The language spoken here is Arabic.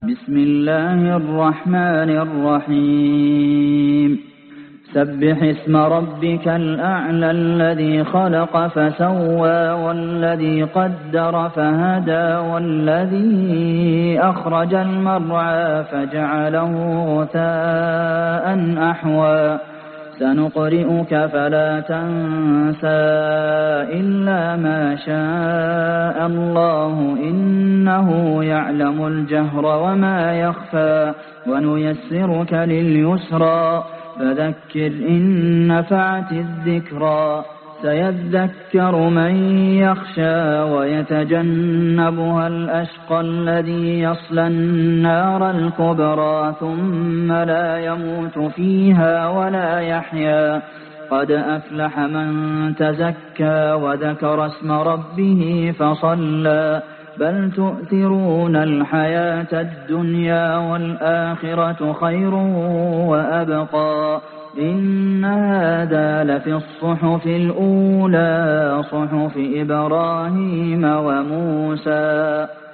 بسم الله الرحمن الرحيم سبح اسم ربك الأعلى الذي خلق فسوى والذي قدر فهدى والذي أخرج المرعى فجعله غثاء أحوى سنقرئك فلا تنسى إلا ما شاء الله إنه يعلم الجهر وما يخفى ونيسرك لليسرى فذكر إن نفعت الذكرى سيذكر من يخشى ويتجنبها الأشقى الذي يصلى النار الكبرى ثم لا يموت فيها ولا يحيا قد أفلح من تزكى وذكر اسم ربه فصلى بل تؤثرون الحياة الدنيا والآخرة خير وأبقى إن هذا لفي الصحف الأولى صحف إبراهيم وموسى